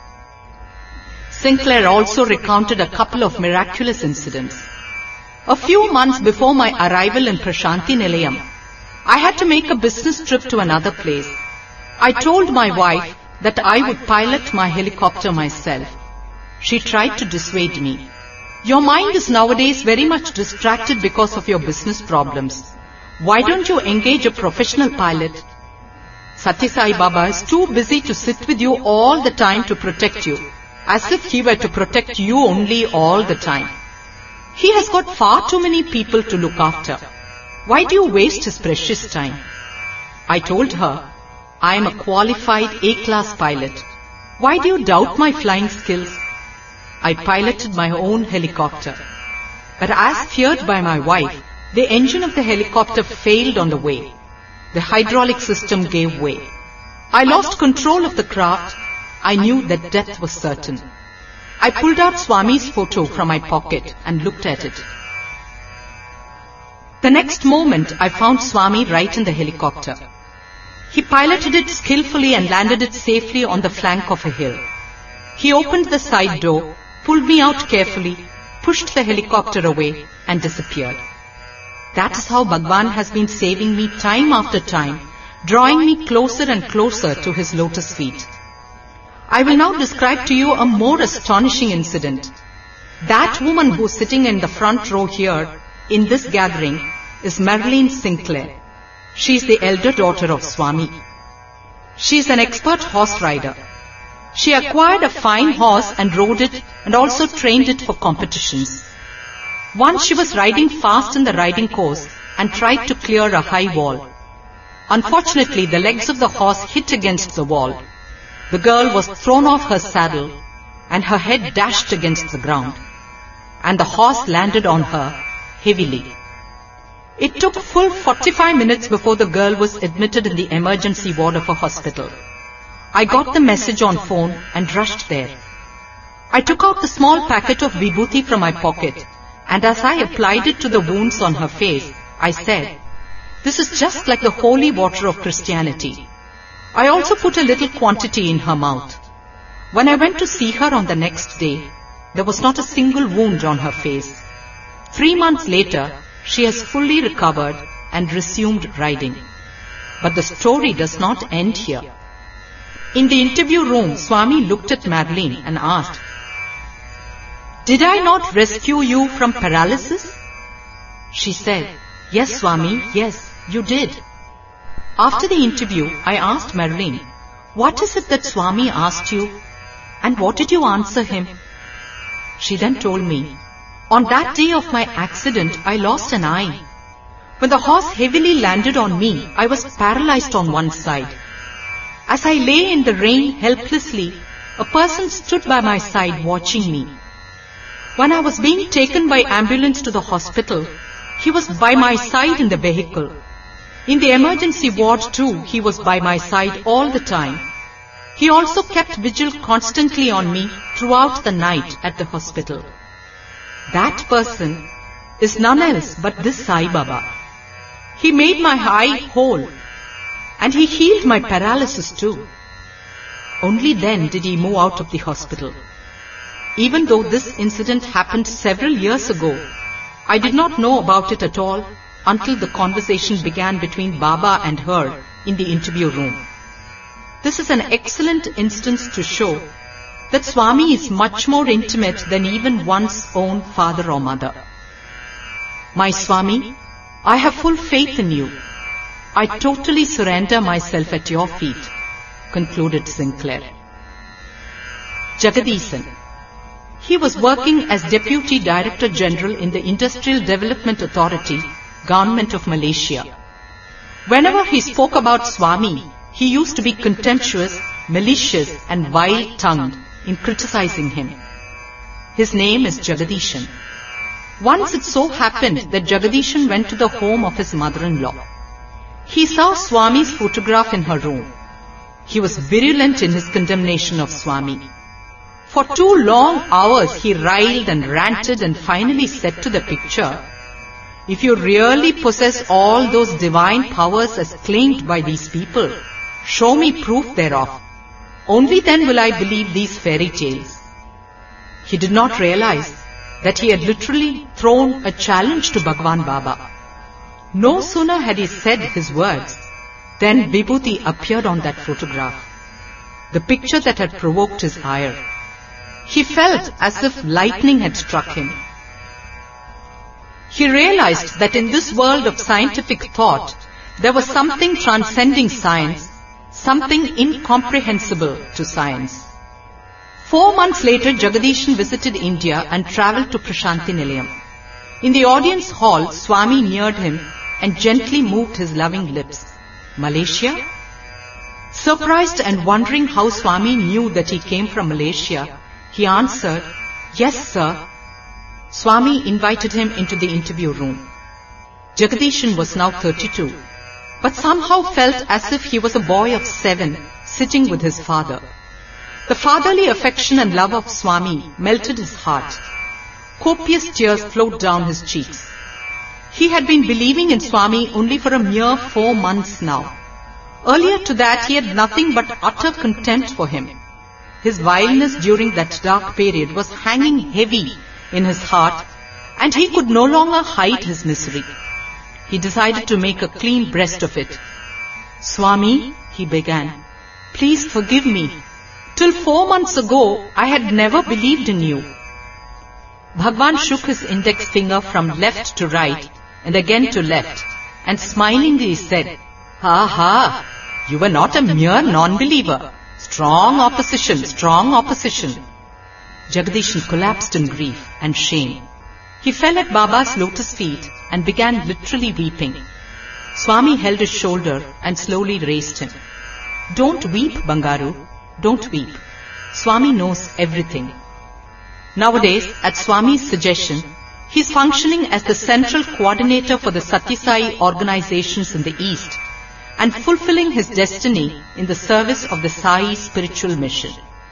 Sinclair also recounted a couple of miraculous incidents. A few months before my arrival in Prashanti Nilayam, I had to make a business trip to another place. I told my wife that I would pilot my helicopter myself. She tried to dissuade me. "Your mind is nowadays very much distracted because of your business problems. Why don't you engage a professional pilot? Sathya Sai Baba is too busy to sit with you all the time to protect you, as if he were to protect you only all the time. He has got far too many people to look after. Why do you waste his precious time?" I told her, "I am a qualified A-class pilot. Why do you doubt my flying skills?" I piloted my own helicopter. But as feared by my wife, the engine of the helicopter failed on the way. The hydraulic system gave way. I lost control of the craft. I knew that death was certain. I pulled out Swami's photo from my pocket and looked at it. The next moment, I found Swami right in the helicopter. He piloted it skillfully and landed it safely on the flank of a hill. He opened the side door, pulled me out carefully, pushed the helicopter away, and disappeared. That is how Bhagwan has been saving me time after time, drawing me closer and closer to his lotus feet. I will now describe to you a more astonishing incident. That woman who is sitting in the front row here, in this gathering, is Marilyn Sinclair. She is the elder daughter of Swami. She is an expert horse rider. She acquired a fine horse and rode it and also trained it for competitions. Once she was riding fast in the riding course and tried to clear a high wall. Unfortunately, the legs of the horse hit against the wall. The girl was thrown off her saddle and her head dashed against the ground. And the horse landed on her heavily. It took full 45 minutes before the girl was admitted in the emergency ward of a hospital. I got the message on phone and rushed there. I took out the small packet of vibhuti from my pocket, and as I applied it to the wounds on her face, I said, "This is just like the holy water of Christianity." I also put a little quantity in her mouth. When I went to see her on the next day, there was not a single wound on her face. 3 months later, she has fully recovered and resumed riding. But the story does not end here. In the interview room, Swami looked at Marilyn and asked, "Did I not rescue you from paralysis?" She said, "Yes, Swami, yes, you did." After the interview, I asked Marilyn, "What is it that Swami asked you? And what did you answer him?" She then told me, "On that day of my accident, I lost an eye. When the horse heavily landed on me, I was paralyzed on one side. As I lay in the rain helplessly, a person stood by my side watching me. When I was being taken by ambulance to the hospital, he was by my side in the vehicle. In the emergency ward too, he was by my side all the time. He also kept vigil constantly on me throughout the night at the hospital. That person is none else but this Sai Baba. He made my eye whole, and he healed my paralysis too. Only then did he move out of the hospital. Even though this incident happened several years ago, I did not know about it at all until the conversation began between Baba and her in the interview room. This is an excellent instance to show that Swami is much more intimate than even one's own father or mother. My Swami, I have full faith in you. I totally surrender myself at your feet," concluded Sinclair. Jagadisan. He was working as Deputy Director General in the Industrial Development Authority, Government of Malaysia. Whenever he spoke about Swami, he used to be contemptuous, malicious and vile-tongued in criticizing him. His name is Jagadisan. Once it so happened that Jagadisan went to the home of his mother-in-law. He saw Swami's photograph in her room. He was virulent in his condemnation of Swami. For 2 long hours he riled and ranted and finally said to the picture, "If you really possess all those divine powers as claimed by these people, show me proof thereof. Only then will I believe these fairy tales." He did not realize that he had literally thrown a challenge to Bhagwan Baba. No sooner had he said his words, then Vibhuti appeared on that photograph, the picture that had provoked his ire. He felt as if lightning had struck him. He realized that in this world of scientific thought, there was something transcending science, something incomprehensible to science. 4 months later, Jagadisan visited India and travelled to Prashanti Nilayam. In the audience hall, Swami neared him and gently moved his loving lips. "Malaysia?" Surprised and wondering how Swami knew that he came from Malaysia, he answered, "Yes, sir." Swami invited him into the interview room. Jagadisan was now 32, but somehow felt as if he was a boy of 7 sitting with his father. The fatherly affection and love of Swami melted his heart. Copious tears flowed down his cheeks. He had been believing in Swami only for a mere 4 months now. Earlier to that, he had nothing but utter contempt for him. His vileness during that dark period was hanging heavy in his heart, and he could no longer hide his misery. He decided to make a clean breast of it. "Swami," he began, "please forgive me. Till 4 months ago, I had never believed in you." Bhagwan shook his index finger from left to right and again to left, and smilingly said, "Ha ha, you were not a mere non-believer. Strong opposition, strong opposition." Jagadisan collapsed in grief and shame. He fell at Baba's lotus feet and began literally weeping. Swami held his shoulder and slowly raised him. "Don't weep, Bangaru. Don't weep. Swami knows everything." Nowadays, at Swami's suggestion, he is functioning as the central coordinator for the Satyasai organizations in the East and fulfilling his destiny in the service of the Sai spiritual mission.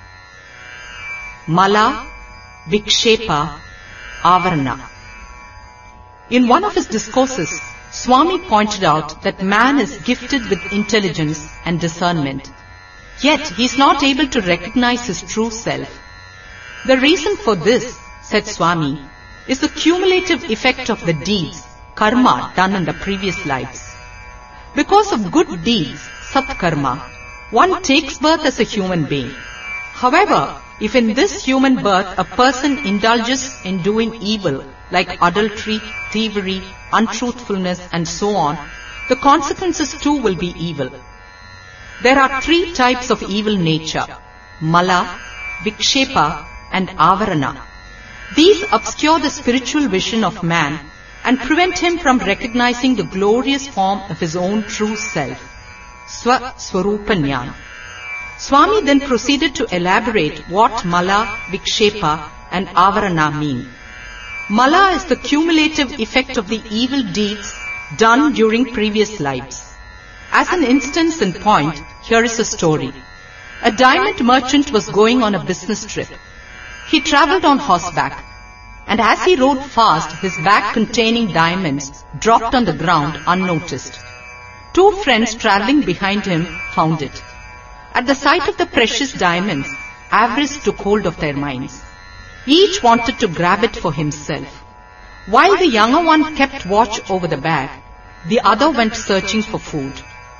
Mala, Vikshepa, Avarana. In one of his discourses, Swami pointed out that man is gifted with intelligence and discernment. Yet he is not able to recognize his true self. The reason for this, said Swami, is the cumulative effect of the deeds, karma, done in the previous lives. Because of good deeds, satkarma, one takes birth as a human being. However, if in this human birth a person indulges in doing evil, like adultery, thievery, untruthfulness and so on, the consequences too will be evil. There are 3 types of evil nature: Mala, Vikshepa and Avarana. These obscure the spiritual vision of man and prevent him from recognizing the glorious form of his own true self, Swarupa Jnana. Swami then proceeded to elaborate what Mala, Vikshepa and Avarana mean. Mala is the cumulative effect of the evil deeds done during previous lives. As an instance in point, here is a story. A diamond merchant was going on a business trip. He travelled on horseback, and as he rode fast, his bag containing diamonds dropped on the ground unnoticed. 2 friends travelling behind him found it. At the sight of the precious diamonds, avarice took hold of their minds. Each wanted to grab it for himself. While the younger one kept watch over the bag, the other went searching for food.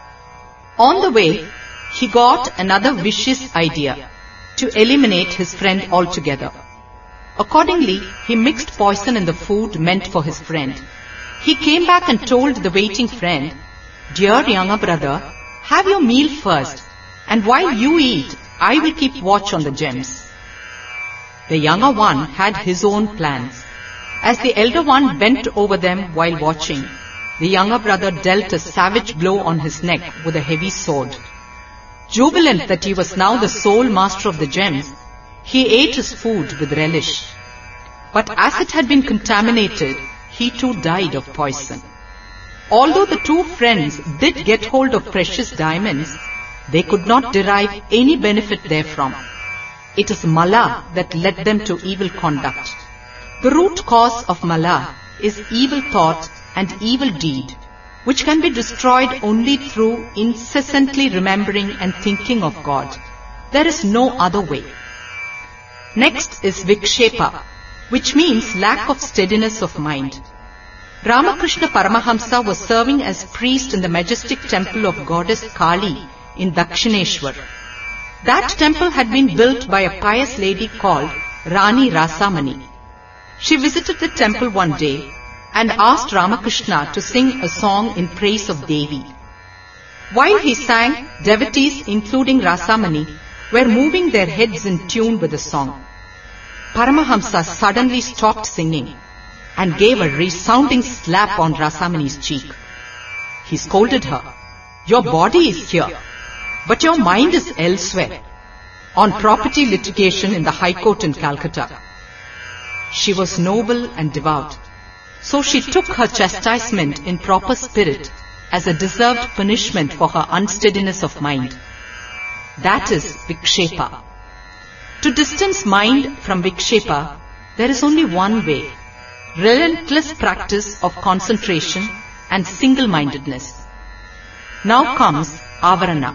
On the way, he got another vicious idea: to eliminate his friend altogether. Accordingly, he mixed poison in the food meant for his friend. He came back and told the waiting friend, "Dear younger brother, have your meal first, and while you eat, I will keep watch on the gems." The younger one had his own plans. As the elder one bent over them while watching, the younger brother dealt a savage blow on his neck with a heavy sword. Jubilant that he was now the sole master of the gems, he ate his food with relish. But as it had been contaminated, he too died of poison. Although the 2 friends did get hold of precious diamonds, they could not derive any benefit therefrom. It is Mala that led them to evil conduct. The root cause of Mala is evil thought and evil deed, which can be destroyed only through incessantly remembering and thinking of God. There is no other way. Next is Vikshepa, which means lack of steadiness of mind. Ramakrishna Paramahamsa was serving as priest in the majestic temple of goddess Kali in Dakshineshwar. That temple had been built by a pious lady called Rani Rasamani. She visited the temple one day and asked Ramakrishna to sing a song in praise of Devi. While he sang, devotees including Rasamani were moving their heads in tune with the song. Paramahamsa suddenly stopped singing and gave a resounding slap on Rasamani's cheek. He scolded her, "Your body is here, but your mind is elsewhere," on property litigation in the High Court in Calcutta. She was noble and devout, so she took her chastisement in proper spirit as a deserved punishment for her unsteadiness of mind. That is Vikshepa. To distance mind from Vikshepa, there is only one way: relentless practice of concentration and single-mindedness. Now comes Avarana.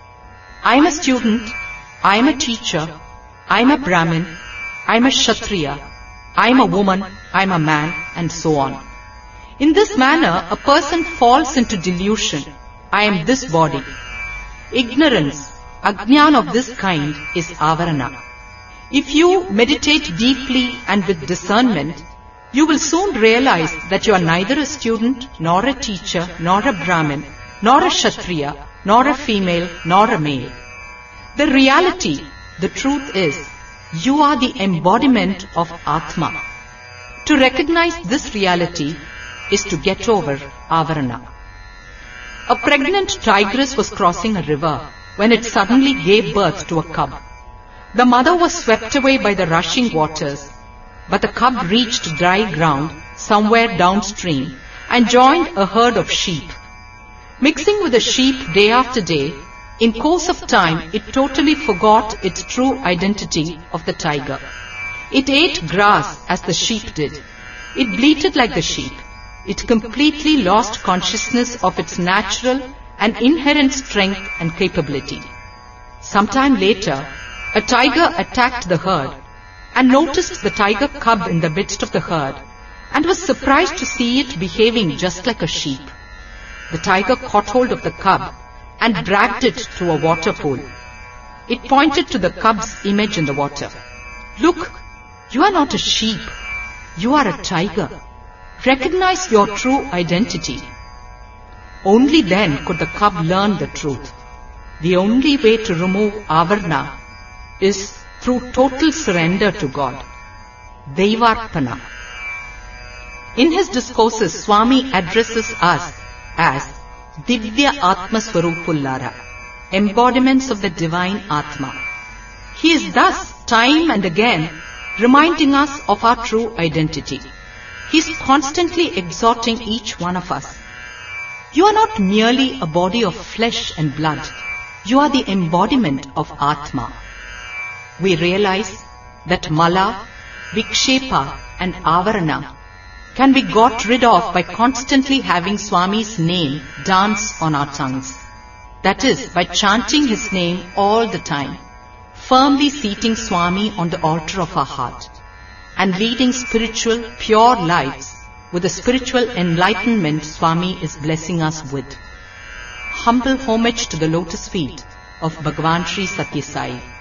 I am a student, I am a teacher, I am a Brahmin, I am a Kshatriya, I am a woman, I am a man, and so on. In this manner, a person falls into delusion: I am this body. Ignorance, ajnana of this kind is Avarana. If you meditate deeply and with discernment, you will soon realize that you are neither a student, nor a teacher, nor a Brahmin, nor a Kshatriya, nor a female, nor a male. The reality, the truth is, you are the embodiment of Atma. To recognize this reality is to get over Avarana. A pregnant tigress was crossing a river when it suddenly gave birth to a cub. The mother was swept away by the rushing waters, but the cub reached dry ground somewhere downstream and joined a herd of sheep. Mixing with the sheep day after day, in course of time it totally forgot its true identity of the tiger. It ate grass as the sheep did. It bleated like the sheep. It completely lost consciousness of its natural and inherent strength and capability. Sometime later, a tiger attacked the herd and noticed the tiger cub in the midst of the herd and was surprised to see it behaving just like a sheep. The tiger caught hold of the cub and dragged it to a water pool. It pointed to the cub's image in the water. "Look, you are not a sheep. You are a tiger. Recognize your true identity." Only then could the cub learn the truth. The only way to remove avarna is through total surrender to God. Daivarpana. In his discourses, Swami addresses us as Divya Atma Swarupullara, embodiments of the divine Atma. He is thus, time and again, reminding us of our true identity. He is constantly exhorting each one of us. You are not merely a body of flesh and blood. You are the embodiment of Atma. We realize that Mala, Vikshepa and Avarana can be got rid of by constantly having Swami's name dance on our tongues. That is, by chanting his name all the time, firmly seating Swami on the altar of our heart, and leading spiritual, pure lives with the spiritual enlightenment Swami is blessing us with. Humble homage to the lotus feet of Bhagavan Sri Satya Sai.